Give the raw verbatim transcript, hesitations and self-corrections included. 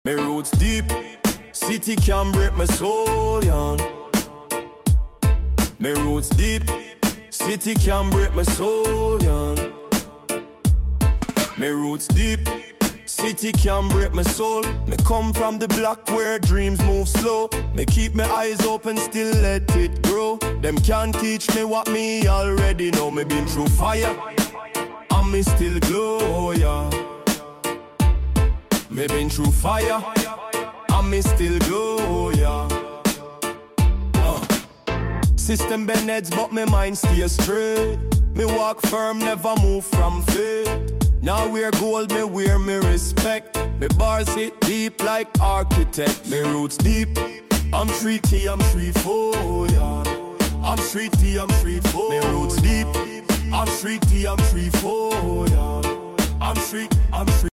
Me roots deep, city can break my soul, yeah. Me roots deep, city can break my soul, yeah. Me roots deep, city can break my soul. Me come from the block where dreams move slow. Me keep my eyes open, still let it grow. Them can't teach me what me already know. Me been through fire, and me still glow, yeah. Me been through fire, and me still glow, yeah. uh. System bend heads, but me mind stay straight. Me walk firm, never move from faith. Now wear gold, me wear me respect. Me bars hit deep like architect. Me roots deep, I'm treaty, I'm street four, yeah. I'm streety, I'm street four. Me roots deep, I'm treaty, I'm street four, yeah. I'm street, I'm street.